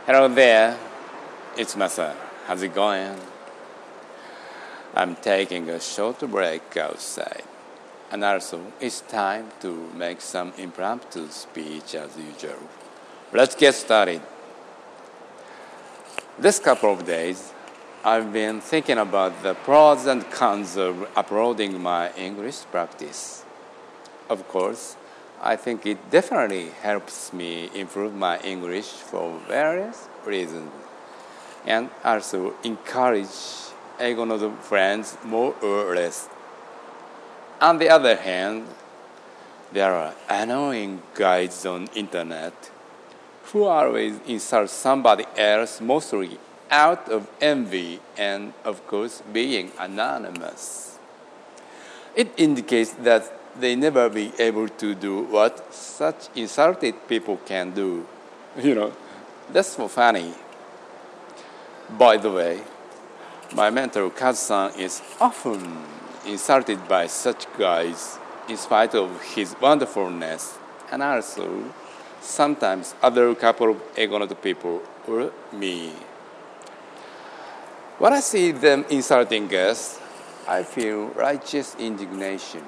Hello there, it's Masa. How's it going? I'm taking a short break outside. And also, it's time to make some impromptu speech as usual. Let's get started. This couple of days, I've been thinking about the pros and cons of uploading my English practice. Of course, I think it definitely helps me improve my English for various reasons, and also encourage Eigonodo friends more or less. On the other hand, there are annoying guys on internet who always insult somebody else, mostly out of envy and, of course, being anonymous. It indicates that they never be able to do what such insulted people can do. That's so funny. By the way, my mentor Kazu-san is often insulted by such guys in spite of his wonderfulness, and also sometimes other couple of Eigonodo people or me. When I see them insulting us, I feel righteous indignation.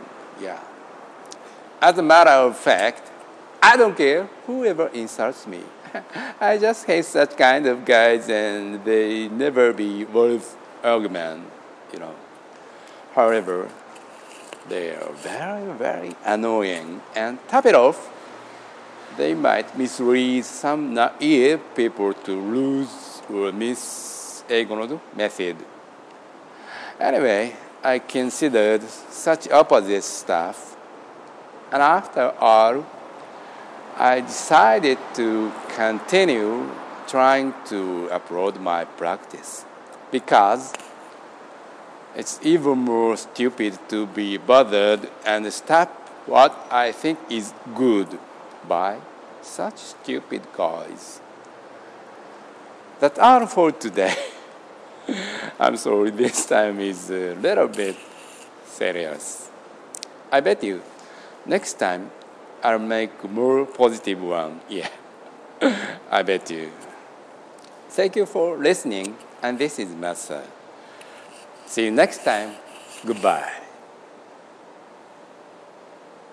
As a matter of fact, I don't care whoever insults me. I just hate such kind of guys, and they never be worth argument, However, they are very, very annoying, and top it off, they might mislead some naive people to lose or miss Eigonodo method. Anyway, I considered such opposite stuff. And after all, I decided to continue trying to upload my practice because it's even more stupid to be bothered and stop what I think is good by such stupid guys. That's all for today. I'm sorry, this time is a little bit serious. I bet you next time, I'll make a more positive one. I bet you. Thank you for listening, and this is Masa. See you next time. Goodbye.